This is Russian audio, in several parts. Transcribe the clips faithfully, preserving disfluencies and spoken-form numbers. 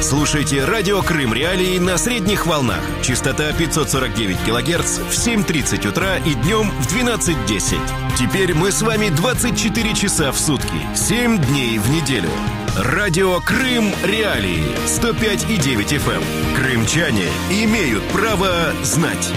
Слушайте радио Крым Реалии на средних волнах. Частота пятьсот сорок девять килогерц в семь тридцать утра и днем в двенадцать десять. Теперь мы с вами двадцать четыре часа в сутки, семь дней в неделю. Радио Крым Реалии сто пять и девять эф эм. Крымчане имеют право знать.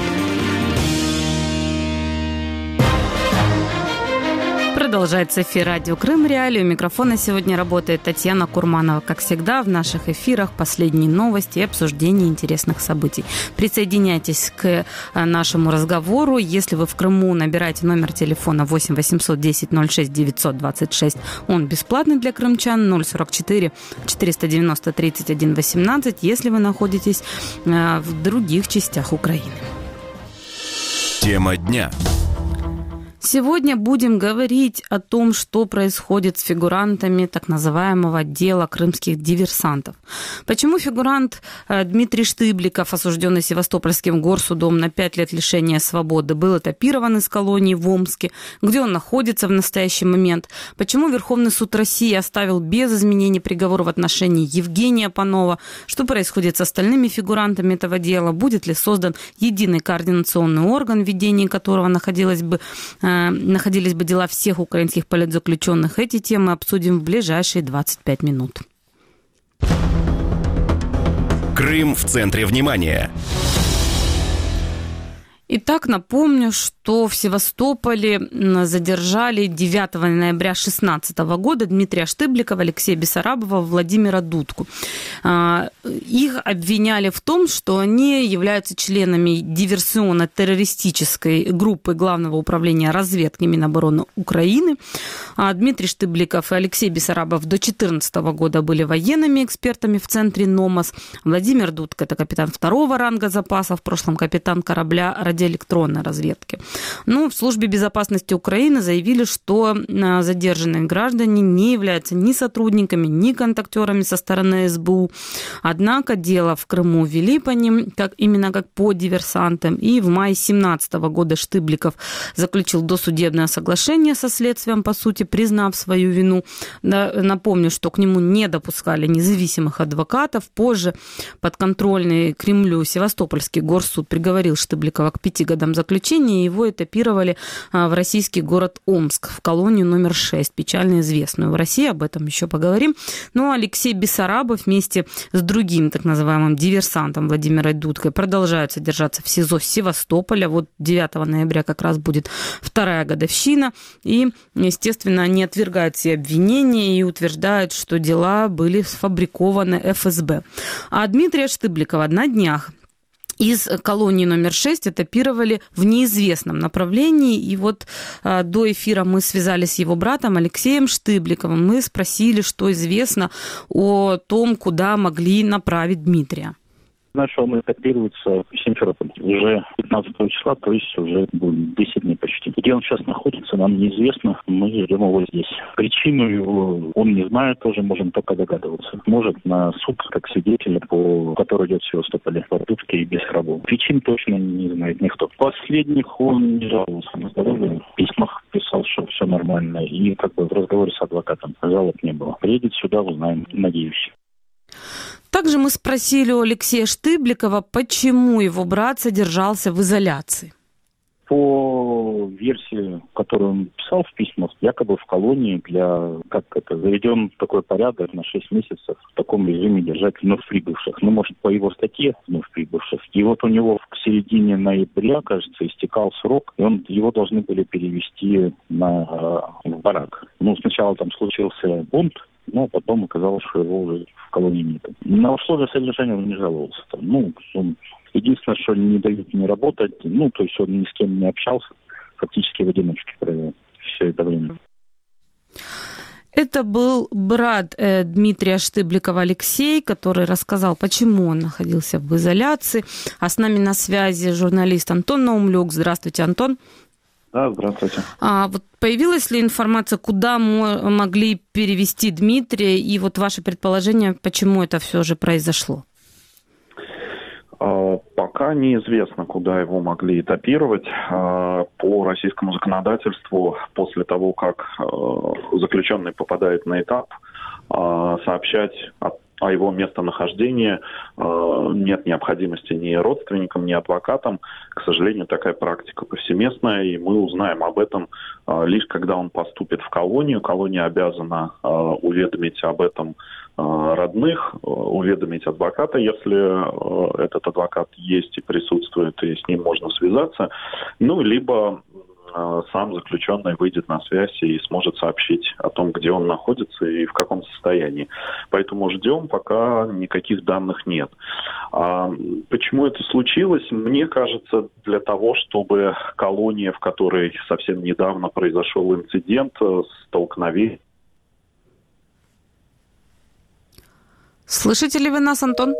Продолжается эфир радио Крым Реалии. У микрофона сегодня работает Татьяна Курманова. Как всегда, в наших эфирах последние новости и обсуждение интересных событий. Присоединяйтесь к нашему разговору. Если вы в Крыму, набирайте номер телефона восемь восемьсот десять ноль шесть девятьсот двадцать шесть. Он бесплатный для крымчан. ноль сорок четыре четыреста девяносто тридцать один восемнадцать, если вы находитесь в других частях Украины. Тема дня. Сегодня будем говорить о том, что происходит с фигурантами так называемого дела крымских диверсантов. Почему фигурант Дмитрий Штыбликов, осужденный Севастопольским горсудом на пять лет лишения свободы, был этапирован из колонии в Омске, где он находится в настоящий момент? Почему Верховный суд России оставил без изменений приговор в отношении Евгения Панова? Что происходит с остальными фигурантами этого дела? Будет ли создан единый координационный орган, в ведении которого находилось бы находились бы дела всех украинских политзаключенных? Эти темы обсудим в ближайшие двадцать пять минут. Крым в центре внимания. Итак, напомню, что в Севастополе задержали девятого ноября две тысячи шестнадцатого года Дмитрия Штыбликова, Алексея Бессарабова, Владимира Дудку. Их обвиняли в том, что они являются членами диверсионно-террористической группы Главного управления разведки Минобороны Украины. Дмитрий Штыбликов и Алексей Бессарабов до две тысячи четырнадцатого года были военными экспертами в центре НОМАС. Владимир Дудка – это капитан второго ранга запаса, в прошлом капитан корабля радиоэлектронной разведки. Ну, в службе безопасности Украины заявили, что задержанные граждане не являются ни сотрудниками, ни контактерами со стороны эс бэ у. Однако дело в Крыму вели по ним как, именно как по диверсантам. И в мае две тысячи семнадцатого года Штыбликов заключил досудебное соглашение со следствием, по сути, признав свою вину. Напомню, что к нему не допускали независимых адвокатов. Позже подконтрольный Кремлю Севастопольский горсуд приговорил Штыбликова к пяти годам заключения, и его этапировали в российский город Омск, в колонию номер шесть, печально известную в России, об этом еще поговорим. Но Алексей Бессарабов вместе с другим так называемым диверсантом Владимиром Дудкой продолжают содержаться в СИЗО Севастополя. Вот девятого ноября как раз будет вторая годовщина, и, естественно, они отвергают все обвинения и утверждают, что дела были сфабрикованы эф эс бэ. А Дмитрия Штыбликова на днях из колонии номер шесть этапировали в неизвестном направлении. И вот а, до эфира мы связались с его братом Алексеем Штыбликовым. Мы спросили, что известно о том, куда могли направить Дмитрия. Начал он этапируется в Симферополь уже пятнадцатого числа, то есть уже будет десять дней почти. Где он сейчас находится, нам неизвестно. Мы ждем его здесь. Причину его он не знает, тоже можем только догадываться. Может на суд как свидетеля, по который идет в Севастополе, по Дудке и Бессарабову. Причин точно не знает никто. Последних он не жаловался на здоровье. В письмах писал, что все нормально. И как бы в разговоре с адвокатом жалоб не было. Приедет сюда, узнаем, надеюсь. Также мы спросили у Алексея Штыбликова, почему его брат содержался в изоляции. По версии, которую он писал в письмах, якобы в колонии для, как это, заведен такой порядок на шесть месяцев в таком режиме держать вновь прибывших. Ну, может, по его статье вновь прибывших. И вот у него к середине ноября, кажется, истекал срок, и он, его должны были перевести на, в барак. Ну, сначала там случился бунт, но потом оказалось, что его уже в колонии нет. На условия содержания он не жаловался. Там. Ну, он, единственное, что не дают мне работать, ну, то есть он ни с кем не общался, фактически в одиночке провел все это время. Это был брат э, Дмитрия Штыбликова Алексей, который рассказал, почему он находился в изоляции. А с нами на связи журналист Антон Наумлюк. Здравствуйте, Антон. Да, здравствуйте. А вот появилась ли информация, куда мы могли перевести Дмитрия, и вот ваше предположение, почему это все же произошло? Пока неизвестно, куда его могли этапировать. По российскому законодательству, после того, как заключенный попадает на этап, сообщать о о его местонахождении нет необходимости ни родственникам, ни адвокатам. К сожалению, такая практика повсеместная, и мы узнаем об этом лишь когда он поступит в колонию. Колония обязана уведомить об этом родных, уведомить адвоката, если этот адвокат есть и присутствует, и с ним можно связаться. Ну, либо сам заключенный выйдет на связь и сможет сообщить о том, где он находится и в каком состоянии. Поэтому ждем, пока никаких данных нет. А почему это случилось? Мне кажется, для того, чтобы колония, в которой совсем недавно произошел инцидент, столкновение. Слышите ли вы нас, Антон?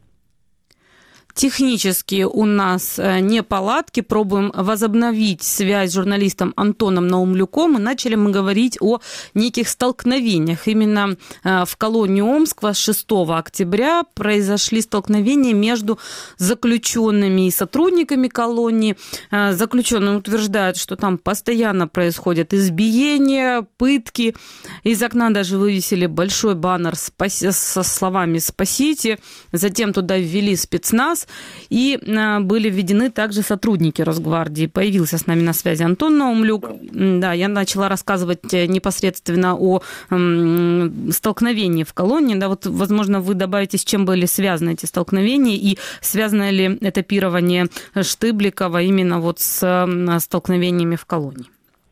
Технически у нас неполадки. Пробуем возобновить связь с журналистом Антоном Наумлюком. И начали мы говорить о неких столкновениях. Именно в колонии Омского с шестого октября произошли столкновения между заключенными и сотрудниками колонии. Заключенные утверждают, что там постоянно происходят избиения, пытки. Из окна даже вывесили большой баннер со словами «Спасите». Затем туда ввели спецназ. И были введены также сотрудники Росгвардии. Появился с нами на связи Антон Наумлюк. Да, я начала рассказывать непосредственно о м, столкновении в колонии. Да, вот, возможно, вы добавите, с чем были связаны эти столкновения, и связано ли этапирование Штыбликова именно вот с столкновениями в колонии?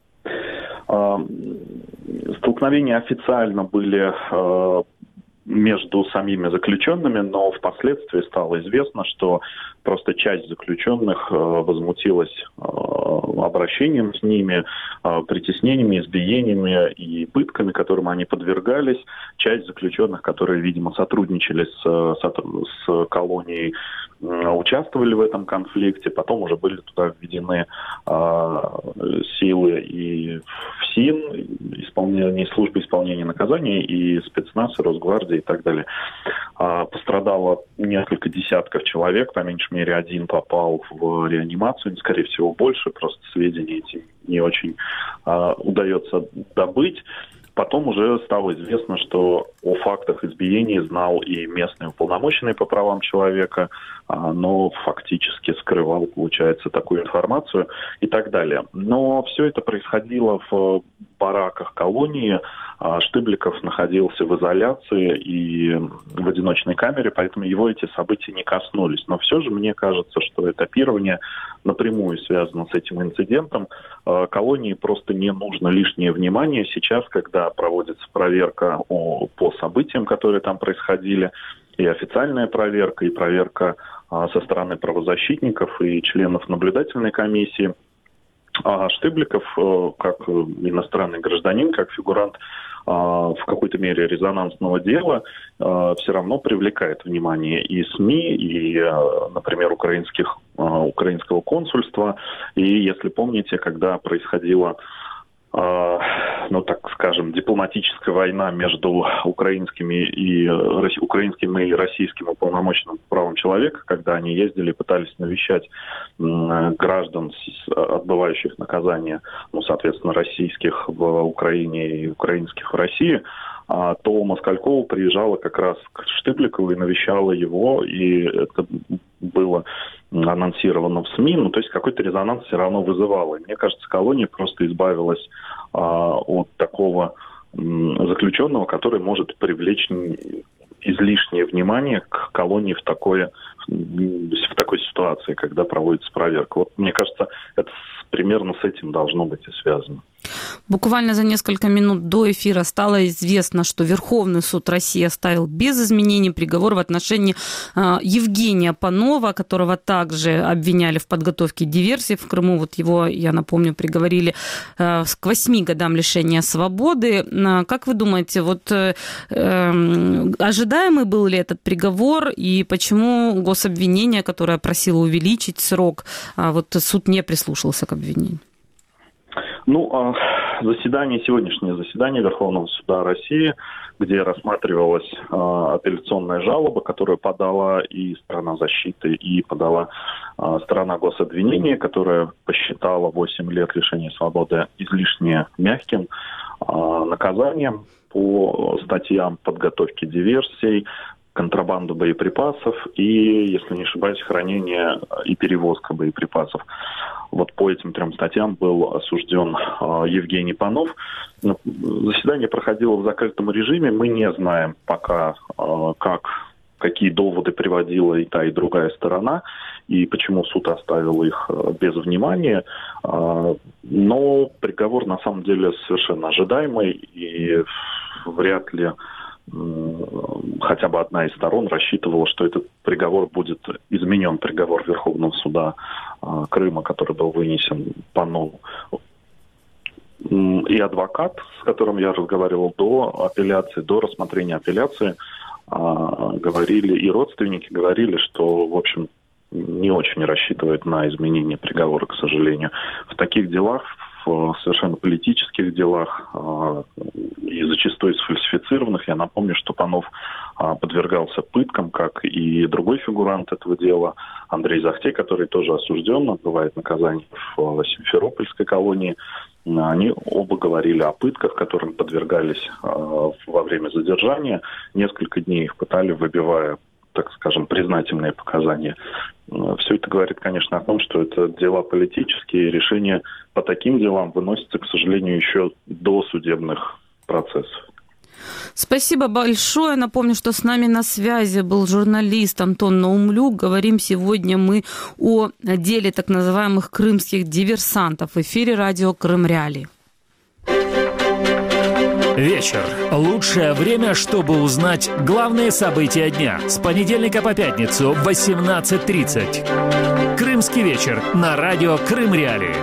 Столкновения официально были между самими заключенными, но впоследствии стало известно, что просто часть заключенных возмутилась обращением с ними, притеснениями, избиениями и пытками, которым они подвергались. Часть заключенных, которые, видимо, сотрудничали с, с колонией, участвовали в этом конфликте. Потом уже были туда введены силы и ФСИН, исполнение, службы исполнения наказаний, и спецназ, и Росгвардия и так далее. Пострадало несколько десятков человек, по меньшей мере один попал в реанимацию, скорее всего больше, просто сведения эти не очень а, удается добыть. Потом уже стало известно, что о фактах избиений знал и местный уполномоченный по правам человека, но фактически скрывал, получается, такую информацию и так далее. Но все это происходило в бараках колонии. Штыбликов находился в изоляции и в одиночной камере, поэтому его эти события не коснулись. Но все же мне кажется, что этапирование напрямую связано с этим инцидентом. Колонии просто не нужно лишнее внимание сейчас, когда проводится проверка по событиям, которые там происходили, и официальная проверка, и проверка со стороны правозащитников и членов наблюдательной комиссии. А Штыбликов, как иностранный гражданин, как фигурант в какой-то мере резонансного дела, все равно привлекает внимание и СМИ, и, например, украинских, украинского консульства. И если помните, когда происходила, ну, так скажем, дипломатическая война между украинскими и, украинским и российским уполномоченным по правам человека, когда они ездили и пытались навещать граждан, отбывающих наказание, ну, соответственно, российских в Украине и украинских в России, то Москалькова приезжала как раз к Штыбликову и навещала его, и это было анонсировано в СМИ, ну, то есть какой-то резонанс все равно вызывало. И мне кажется, колония просто избавилась а, от такого м, заключенного, который может привлечь излишнее внимание к колонии в, такое, в такой ситуации, когда проводится проверка. Вот мне кажется, это примерно с этим должно быть и связано. Буквально за несколько минут до эфира стало известно, что Верховный суд России оставил без изменений приговор в отношении Евгения Панова, которого также обвиняли в подготовке диверсии в Крыму. Вот его, я напомню, приговорили к восьми годам лишения свободы. Как вы думаете, вот ожидаемый был ли этот приговор, и почему гособвинение, которое просило увеличить срок, вот суд не прислушался к обвинению? Ну, заседание, сегодняшнее заседание Верховного суда России, где рассматривалась апелляционная жалоба, которую подала и сторона защиты, и подала сторона гособвинения, которая посчитала восемь лет лишения свободы излишне мягким наказанием по статьям подготовки диверсий, контрабанду боеприпасов и, если не ошибаюсь, хранение и перевозка боеприпасов. Вот по этим трем статьям был осужден э, Евгений Панов. Заседание проходило в закрытом режиме. Мы не знаем пока, э, как, какие доводы приводила и та, и другая сторона, и почему суд оставил их э, без внимания. Э, но приговор на самом деле совершенно ожидаемый, и вряд ли хотя бы одна из сторон рассчитывала, что этот приговор будет изменен, приговор Верховного суда э, Крыма, который был вынесен Панову. И адвокат, с которым я разговаривал до апелляции, до рассмотрения апелляции, э, говорили, и родственники говорили, что, в общем, не очень рассчитывают на изменение приговора, к сожалению. В таких делах, в совершенно политических делах и зачастую сфальсифицированных. Я напомню, что Панов подвергался пыткам, как и другой фигурант этого дела, Андрей Захтей, который тоже осужден, отбывает наказание в Симферопольской колонии. Они оба говорили о пытках, которым подвергались во время задержания. Несколько дней их пытали, выбивая, так скажем, признательные показания. Все это говорит, конечно, о том, что это дела политические, и решения по таким делам выносятся, к сожалению, еще до судебных процессов. Спасибо большое. Напомню, что с нами на связи был журналист Антон Наумлюк. Говорим сегодня мы о деле так называемых крымских диверсантов. В эфире радио Крым Реалии. Вечер. Лучшее время, чтобы узнать главные события дня. С понедельника по пятницу в восемнадцать тридцать. Крымский вечер на радио Крым Реалии.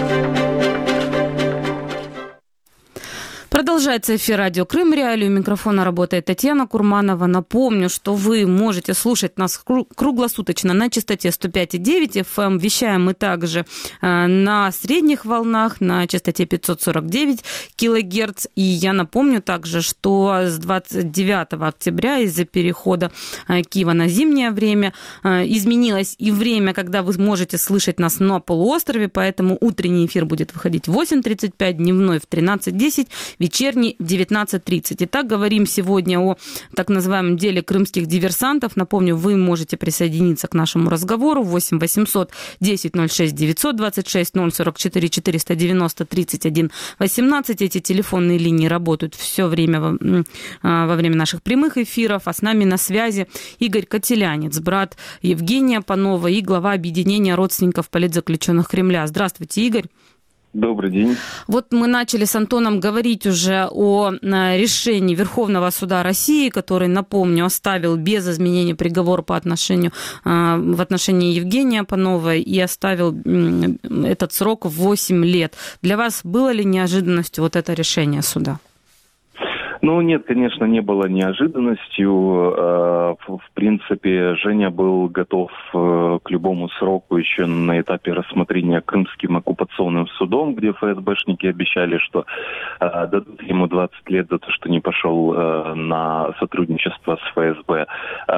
Продолжается эфир радио Крым Реалии. У микрофона работает Татьяна Курманова. Напомню, что вы можете слушать нас круглосуточно на частоте сто пять и девять эф эм. Вещаем мы также на средних волнах на частоте пятьсот сорок девять килогерц. И я напомню также, что с двадцать девятого октября из-за перехода Киева на зимнее время изменилось и время, когда вы можете слышать нас на полуострове, поэтому утренний эфир будет выходить в восемь тридцать пять, дневной в тринадцать десять, вечерний в девятнадцать тридцать. Итак, говорим сегодня о так называемом деле крымских диверсантов. Напомню, вы можете присоединиться к нашему разговору. восемь восемьсот десять ноль шесть девятьсот двадцать шесть ноль сорок четыре четыреста девяносто тридцать один восемнадцать. Эти телефонные линии работают все время во, во время наших прямых эфиров. А с нами на связи Игорь Котелянец, брат Евгения Панова и глава объединения родственников политзаключенных Кремля. Здравствуйте, Игорь. Добрый день. Вот мы начали с Антоном говорить уже о решении Верховного суда России, который, напомню, оставил без изменения приговор по отношению, в отношении Евгения Панова и оставил этот срок в восемь лет. Для вас было ли неожиданностью вот это решение суда? Ну, нет, конечно, не было неожиданностью. В принципе, Женя был готов к любому сроку еще на этапе рассмотрения Крымским оккупационным судом, где эф эс бэшники обещали, что дадут ему двадцать лет за то, что не пошел на сотрудничество с эф эс бэ.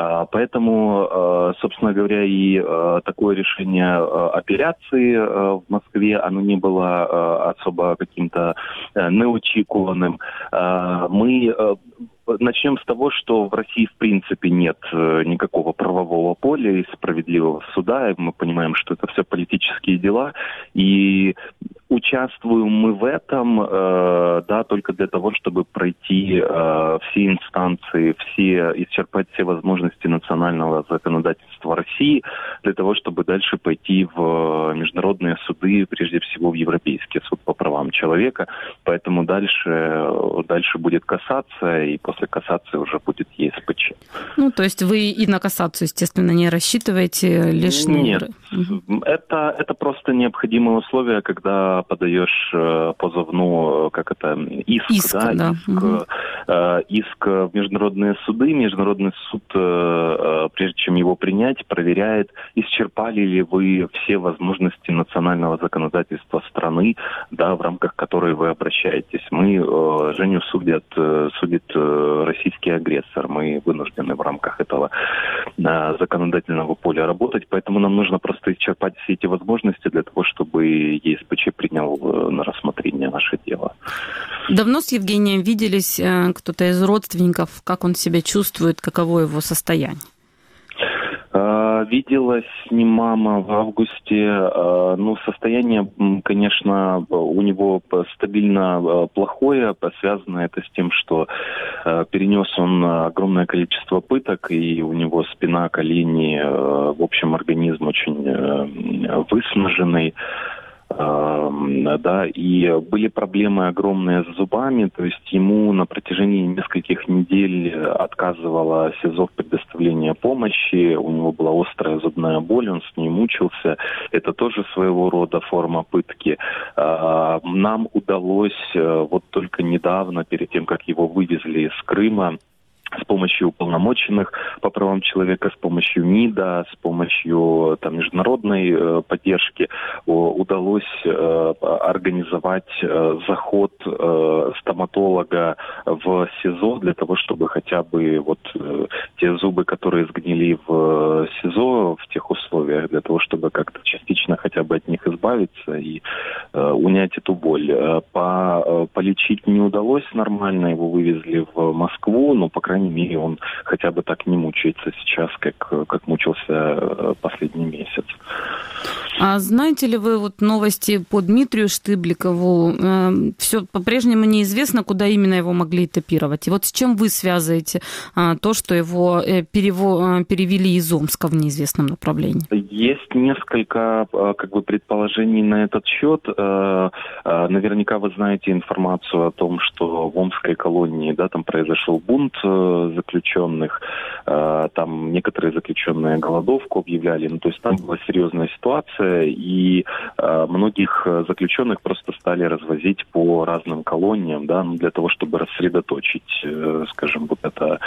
Поэтому, собственно говоря, и такое решение апелляции в Москве, оно не было особо каким-то неочікуванным. Мы Начнем с того, что в России в принципе нет никакого правового поля и справедливого суда. Мы понимаем, что это все политические дела. И участвуем мы в этом, э, да, только для того, чтобы пройти э, все инстанции, все, исчерпать все возможности национального законодательства России, для того, чтобы дальше пойти в международные суды, прежде всего в Европейский суд по правам человека. Поэтому дальше, дальше будет кассация, и после кассации уже будет е эс пэ че. Ну, то есть вы и на кассацию, естественно, не рассчитываете лишние... Нет, угу. это, это просто необходимое условие, когда подаешь э, позовную, как это, иск, иск, да, да. Иск, угу. э, иск в международные суды. Международный суд, э, прежде чем его принять, проверяет, исчерпали ли вы все возможности национального законодательства страны, да, в рамках которой вы обращаетесь. Мы, э, Женю судят, э, судит э, российский агрессор. Мы вынуждены в рамках этого э, законодательного поля работать, поэтому нам нужно просто просто исчерпать все эти возможности для того, чтобы ЕСПЧ принял на рассмотрение наше дело. Давно с Евгением виделись? Кто-то из родственников? Как он себя чувствует? Каково его состояние? Виделась с ним мама в августе. Ну, состояние, конечно, у него стабильно плохое. Связано это с тем, что перенес он огромное количество пыток, и у него спина, колени, в общем, организм очень выснаженный. Да, и были проблемы огромные с зубами, то есть ему на протяжении нескольких недель отказывало СИЗО в предоставлении помощи, у него была острая зубная боль, он с ней мучился, это тоже своего рода форма пытки. Нам удалось вот только недавно, перед тем, как его вывезли из Крыма, с помощью уполномоченных по правам человека, с помощью МИДа, с помощью там, международной э, поддержки о, удалось э, организовать э, заход э, стоматолога в СИЗО для того, чтобы хотя бы вот э, те зубы, которые сгнили в СИЗО в тех условиях, для того, чтобы как-то частично хотя бы от них избавиться и э, унять эту боль. По, э, полечить не удалось нормально, его вывезли в Москву, но, по крайней мере, он хотя бы так не мучается сейчас, как, как мучился последний месяц. А знаете ли вы вот новости по Дмитрию Штыбликову? Все по-прежнему неизвестно, куда именно его могли этапировать. И вот с чем вы связываете то, что его перево... перевели из Омска в неизвестном направлении? Есть несколько как бы предположений на этот счет. Наверняка вы знаете информацию о том, что в Омской колонии, да, там произошел бунт заключенных, там некоторые заключенные голодовку объявляли, ну то есть там была серьезная ситуация, и многих заключенных просто стали развозить по разным колониям, да, ну, для того, чтобы рассредоточить, скажем, вот это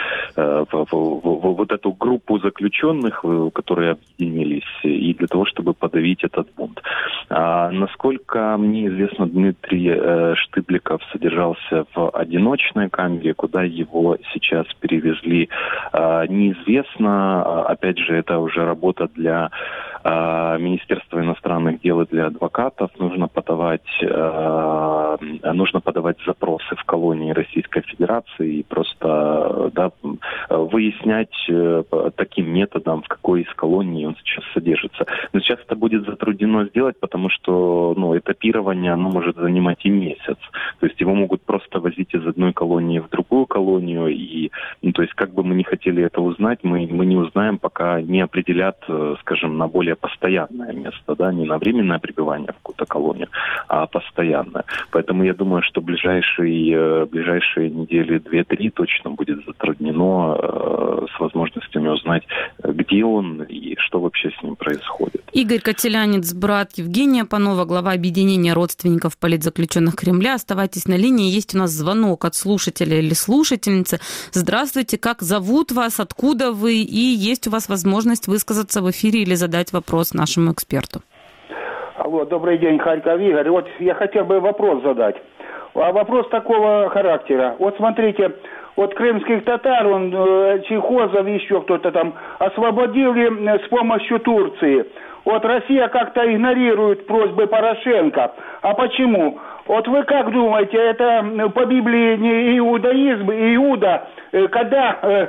вот эту группу заключенных, которые объединились, и для того, чтобы подавить этот бунт. А, насколько мне известно, Дмитрий Штыбликов содержался в одиночной камере, куда его сейчас перевезли, а, неизвестно. Опять же, это уже работа для а, Министерства иностранных дел и для адвокатов. Нужно подавать, а, нужно подавать запросы в колонии Российской Федерации и просто, да, выяснять таким методом, в какой из колоний он сейчас содержится. Но сейчас это будет затруднено сделать, потому что, ну, этапирование, оно может занимать и месяц. То есть его могут просто возить из одной колонии в другую колонию, и, ну, то есть как бы мы не хотели это узнать, мы, мы не узнаем, пока не определят, скажем, на более постоянное место, да, не на временное пребывание в какую-то колонию, а постоянное. Поэтому я думаю, что ближайшие, ближайшие недели две-три точно будет затруднено э, с возможностями узнать, где он и что вообще с ним происходит. Игорь Котелянец, брат Евгения Панова, глава объединения родственников политзаключенных Кремля. Оставайтесь на линии. Есть у нас звонок от слушателя или слушательницы. Здравствуйте, как зовут вас, откуда вы? И есть у вас возможность высказаться в эфире или задать вопрос нашему эксперту. Алло, добрый день, Харьков Игорь. Вот я хотел бы вопрос задать. А вопрос такого характера. Вот смотрите, вот крымских татар, он, Чехозов, еще кто-то там, освободили с помощью Турции. Вот Россия как-то игнорирует просьбы Порошенко. А почему? Вот вы как думаете, это по Библии не иудаизм, Иуда, когда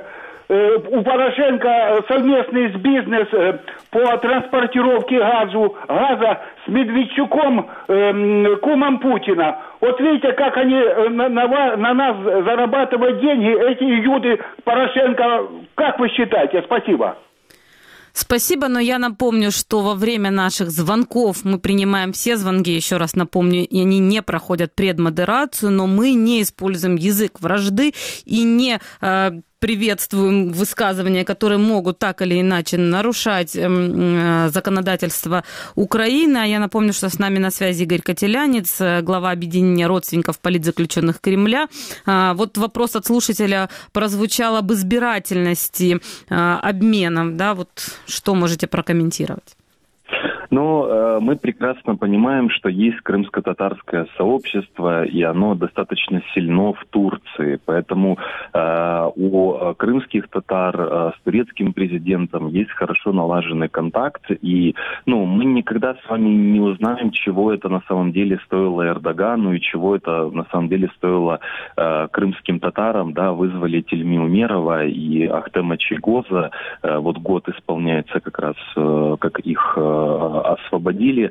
у Порошенко совместный бизнес по транспортировке газу, газа с Медведчуком, кумом Путина. Вот видите, как они на, на, на нас зарабатывают деньги, эти иуды Порошенко. Как вы считаете? Спасибо. Спасибо, но я напомню, что во время наших звонков мы принимаем все звонки, еще раз напомню, и они не проходят предмодерацию, но мы не используем язык вражды и не э, приветствуем высказывания, которые могут так или иначе нарушать э, законодательство Украины. А я напомню, что с нами на связи Игорь Котелянец, глава объединения родственников политзаключенных Кремля. Э, вот вопрос от слушателя прозвучал об избирательности э, обменов, да, вот что можете прокомментировать? Но мы прекрасно понимаем, что есть крымско-татарское сообщество, и оно достаточно сильно в Турции. Поэтому у крымских татар с турецким президентом есть хорошо налаженный контакт. И ну, мы никогда с вами не узнаем, чего это на самом деле стоило Эрдогану и чего это на самом деле стоило крымским татарам. Да, вызвали Тильми Умерова и Ахтема Чийгоза. Вот год исполняется как раз, как их освободили.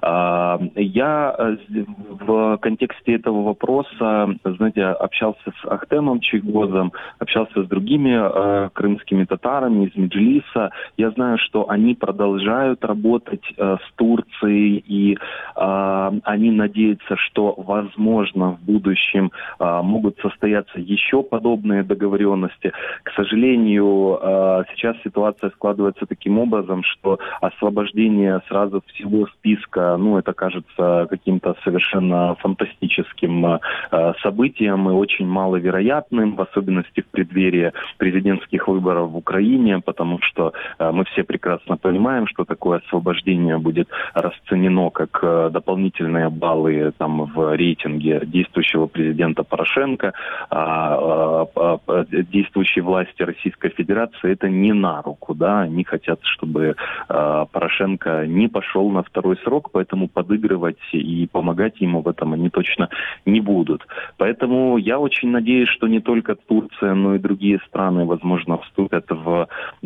Я в контексте этого вопроса, знаете, общался с Ахтемом Чийгозом, общался с другими крымскими татарами из Меджлиса. Я знаю, что они продолжают работать с Турцией, и они надеются, что, возможно, в будущем могут состояться еще подобные договоренности. К сожалению, сейчас ситуация складывается таким образом, что освобождение сразу всего списка, ну, это кажется каким-то совершенно фантастическим событием и очень маловероятным, в особенности в преддверии президентских выборов в Украине, потому что мы все прекрасно понимаем, что такое освобождение будет расценено как дополнительные баллы там в рейтинге действующего президента Порошенко, а, а, а, действующей власти Российской Федерации это не на руку, да, они хотят, чтобы а, Порошенко не пошел на второй срок, поэтому подыгрывать и помогать ему в этом они точно не будут. Поэтому я очень надеюсь, что не только Турция, но и другие страны, возможно, вступят в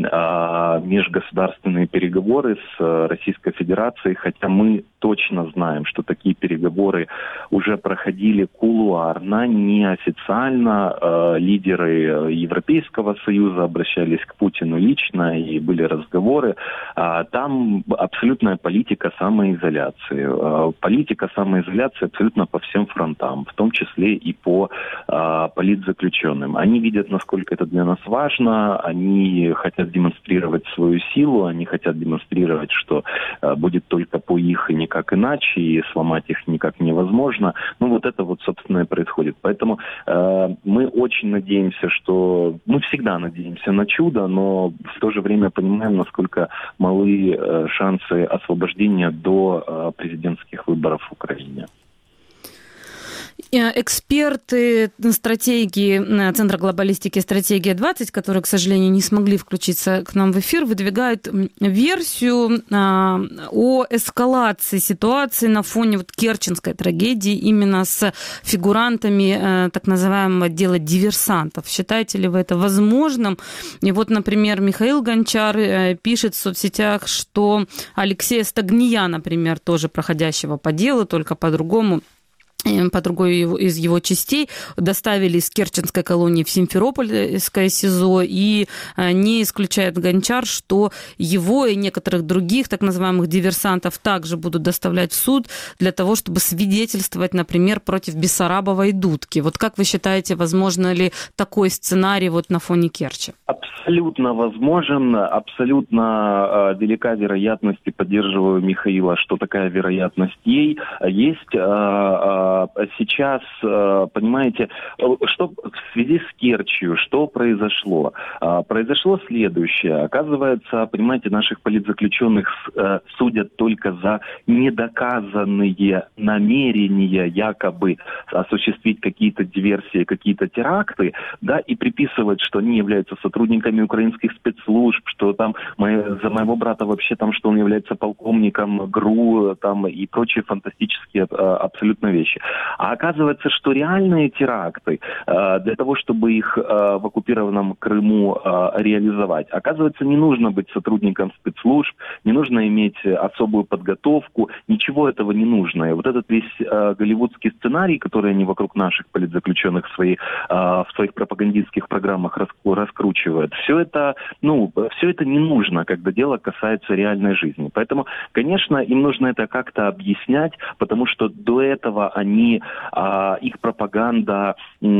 а, межгосударственные переговоры с Российской Федерацией, хотя мы точно знаем, что такие переговоры уже проходили кулуарно, неофициально. Э, лидеры Европейского Союза обращались к Путину лично, и были разговоры. А там абсолютная политика самоизоляции. Э, политика самоизоляции абсолютно по всем фронтам, в том числе и по э, политзаключенным. Они видят, насколько это для нас важно, они хотят демонстрировать свою силу, они хотят демонстрировать, что э, будет только по их и никак иначе, и сломать их никак невозможно. Ну, вот это вот, собственно, и происходит. Поэтому э, мы очень надеемся, что... Мы всегда надеемся на чудо, но в то же время понимаем, насколько малы э, шансы освобождения до э, президентских выборов в Украине. Эксперты стратегии Центра глобалистики «Стратегия-двадцать», которые, к сожалению, не смогли включиться к нам в эфир, выдвигают версию о эскалации ситуации на фоне вот керченской трагедии именно с фигурантами так называемого дела диверсантов. Считаете ли вы это возможным? И вот, например, Михаил Гончар пишет в соцсетях, что Алексея Стагния, например, тоже проходящего по делу, только по-другому, по другой из его частей, доставили из Керченской колонии в Симферопольское СИЗО, и не исключает Гончар, что его и некоторых других так называемых диверсантов также будут доставлять в суд для того, чтобы свидетельствовать, например, против Бессарабова и Дудки. Вот как вы считаете, возможно ли такой сценарий вот на фоне Керчи? Абсолютно возможен, абсолютно э, велика вероятность, и поддерживаю Михаила, что такая вероятность ей есть. Э, э, Сейчас, понимаете, что в связи с Керчью, что произошло? Произошло следующее. Оказывается, понимаете, наших политзаключенных судят только за недоказанные намерения якобы осуществить какие-то диверсии, какие-то теракты, да, и приписывать, что они являются сотрудниками украинских спецслужб, что там за моего брата вообще там, что он является полковником ГРУ, там и прочие фантастические абсолютно вещи. А оказывается, что реальные теракты, э, для того, чтобы их э, в оккупированном Крыму э, реализовать, оказывается, не нужно быть сотрудником спецслужб, не нужно иметь особую подготовку, ничего этого не нужно. И вот этот весь э, голливудский сценарий, который они вокруг наших политзаключенных в, свои, э, в своих пропагандистских программах рас, раскручивают, все это, ну, все это не нужно, когда дело касается реальной жизни. Поэтому, конечно, им нужно это как-то объяснять, потому что до этого они Они, а, их пропаганда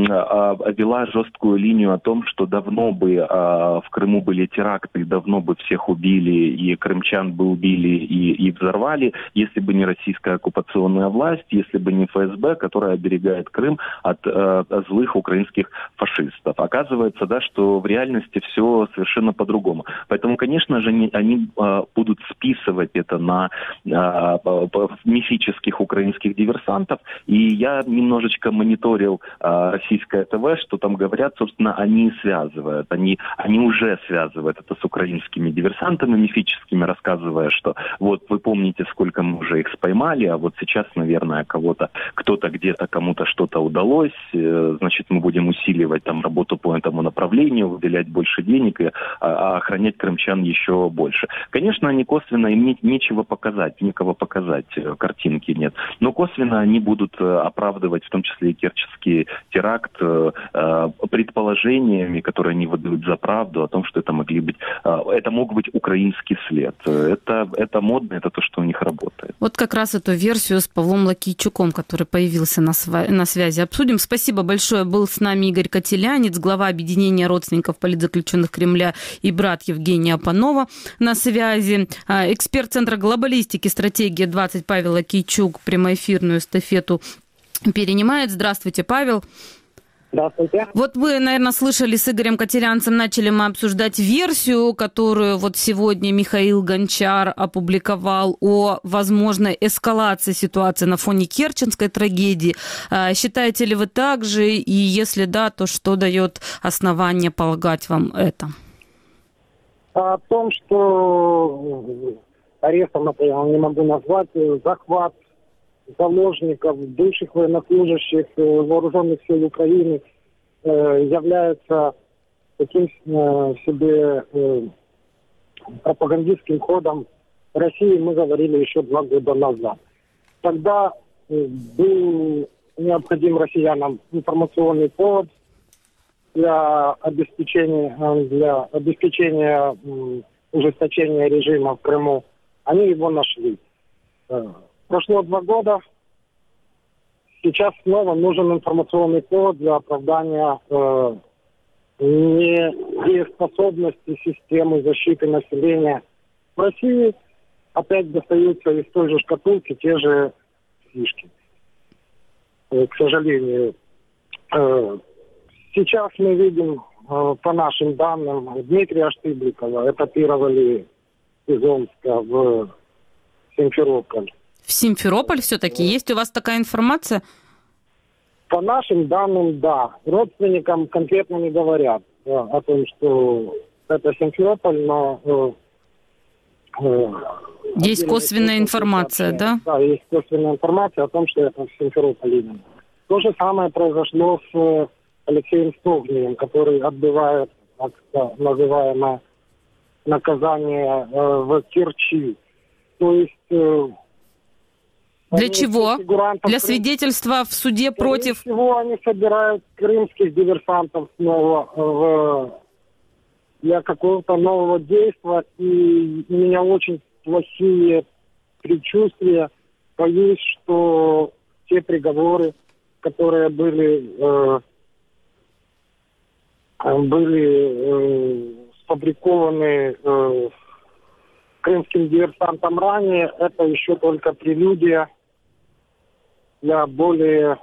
а, вела жесткую линию о том, что давно бы а, в Крыму были теракты, давно бы всех убили, и крымчан бы убили и, и взорвали, если бы не российская оккупационная власть, если бы не эф эс бэ, которая оберегает Крым от а, злых украинских фашистов. Оказывается, да, что в реальности все совершенно по-другому. Поэтому, конечно же, они, они э, будут списывать это на э, мифических украинских диверсантов. И я немножечко мониторил э, российское ТВ, что там говорят, собственно, они связывают. Они, они уже связывают это с украинскими диверсантами мифическими, рассказывая, что вот вы помните, сколько мы уже их споймали, а вот сейчас, наверное, кого-то, кто-то где-то, кому-то что-то удалось, э, значит, мы будем усиливать там работу по этому направлению, выделять больше денег, и, а, а охранять крымчан еще больше. Конечно, они косвенно, им не, нечего показать, никого показать, картинки нет. Но косвенно они будут оправдывать, в том числе и керченский теракт, предположениями, которые они выдают за правду, о том, что это могли быть, это мог быть украинский след. Это, это модно, это то, что у них работает. Вот как раз эту версию с Павлом Лакийчуком, который появился на, сва- на связи, обсудим. Спасибо большое. Был с нами Игорь Котелянец, глава объединения родственников политзаключенных Кремля, и брат Евгения Апанова на связи. Эксперт Центра глобалистики «Стратегия двадцать» Павел Лакийчук прямоэфирную эстафету перенимает. Здравствуйте, Павел. Здравствуйте. Вот вы, наверное, слышали, с Игорем Котелянцем начали мы обсуждать версию, которую вот сегодня Михаил Гончар опубликовал о возможной эскалации ситуации на фоне керченской трагедии. Считаете ли вы так же? И если да, то что дает основание полагать вам это? О том, что арестом, например, не могу назвать, захват заложников, бывших военнослужащих вооруженных сил Украины э, является таким э, себе э, пропагандистским ходом России, мы говорили еще два года назад. Тогда э, был необходим россиянам информационный повод для обеспечения, для обеспечения э, ужесточения режима в Крыму. Они его нашли. Прошло два года. Сейчас снова нужен информационный повод для оправдания э, недееспособности системы защиты населения в России. Опять достаются из той же шкатулки те же фишки. Э, к сожалению. Э, сейчас мы видим, э, по нашим данным, Дмитрия Штыбликова этапировали из Омска в Симферополь. В Симферополь все-таки? Есть у вас такая информация? По нашим данным, да. Родственникам конкретно не говорят э, о том, что это Симферополь, но... Э, э, есть косвенная информация, да? Да, есть косвенная информация о том, что это в Симферополе именно. То же самое произошло с э, Алексеем Стогниевым, который отбывает так называемое наказание э, в Керчи. То есть... Э, Для чего? Для свидетельства в суде против... Скорее всего, они собирают крымских диверсантов снова в... для какого-то нового действия. И у меня очень плохие предчувствия. Боюсь, что те приговоры, которые были, э, были э, сфабрикованы э, крымским диверсантом ранее, это еще только прелюдия для более,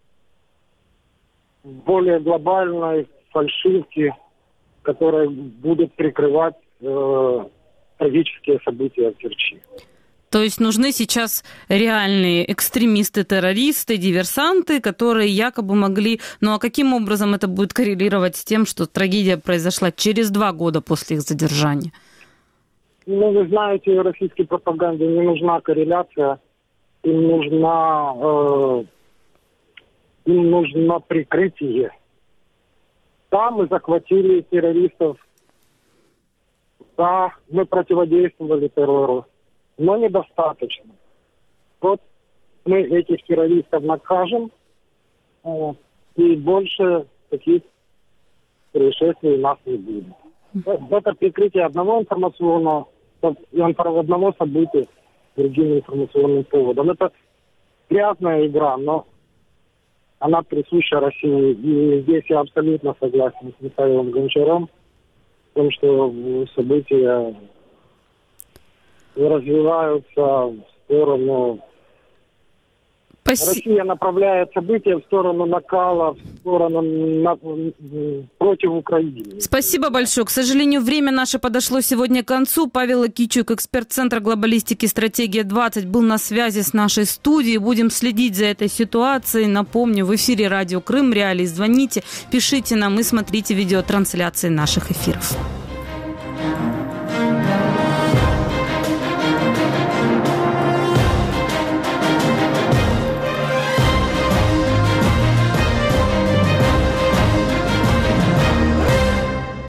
более глобальной фальшивки, которая будет прикрывать э, трагические события в Керчи. То есть нужны сейчас реальные экстремисты-террористы, диверсанты, которые якобы могли... Ну а каким образом это будет коррелировать с тем, что трагедия произошла через два года после их задержания? Ну, вы знаете, российской пропаганде не нужна корреляция, им нужна, э, им нужно прикрытие. Да, мы захватили террористов, да, мы противодействовали террору, но недостаточно. Вот мы этих террористов накажем, э, и больше таких происшествий у нас не будет. Это прикрытие одного информационного, одного события другим информационным поводом. Это грязная игра, но она присуща России. И здесь я абсолютно согласен с Михаилом Гончаром в том, что события развиваются в сторону Спасибо. Россия направляет события в сторону накала, в сторону на... против Украины. Спасибо большое. К сожалению, время наше подошло сегодня к концу. Павел Акичук, эксперт Центра глобалистики «Стратегия двадцать», был на связи с нашей студией. Будем следить за этой ситуацией. Напомню, в эфире радио Крым Реалии. Звоните, пишите нам и смотрите видеотрансляции наших эфиров.